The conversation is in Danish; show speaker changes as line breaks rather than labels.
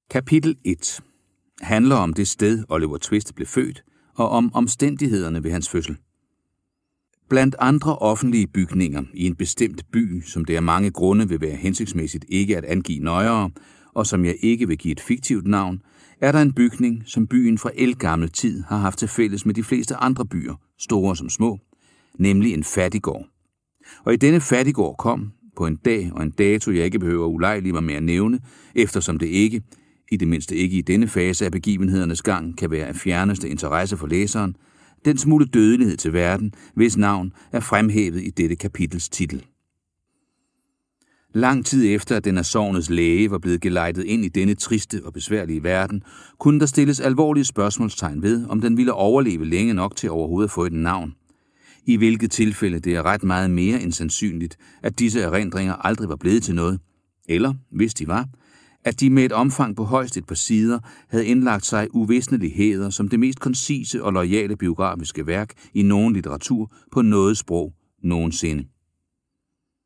Kapitel 1 handler om det sted, Oliver Twist blev født, og om omstændighederne ved hans fødsel. Blandt andre offentlige bygninger i en bestemt by, som det af mange grunde vil være hensigtsmæssigt ikke at angive nøjere, og som jeg ikke vil give et fiktivt navn, er der en bygning, som byen fra ældgammel tid har haft til fælles med de fleste andre byer, store som små, nemlig en fattiggård. Og i denne fattiggård kom, på en dag og en dato, jeg ikke behøver ulejlige mig med at nævne, eftersom det ikke, i det mindste ikke i denne fase af begivenhedernes gang, kan være af fjerneste interesse for læseren, den smule dødelighed til verden, hvis navn er fremhævet i dette kapitels titel. Lang tid efter, at den af sognets læge var blevet gelejtet ind i denne triste og besværlige verden, kunne der stilles alvorlige spørgsmålstegn ved, om den ville overleve længe nok til overhovedet at få et navn. I hvilket tilfælde det er ret meget mere end sandsynligt, at disse erindringer aldrig var blevet til noget, eller, hvis de var, at de med et omfang på højst et par sider havde indlagt sig uvisnelig hæder som det mest koncise og loyale biografiske værk i nogen litteratur på noget sprog nogensinde.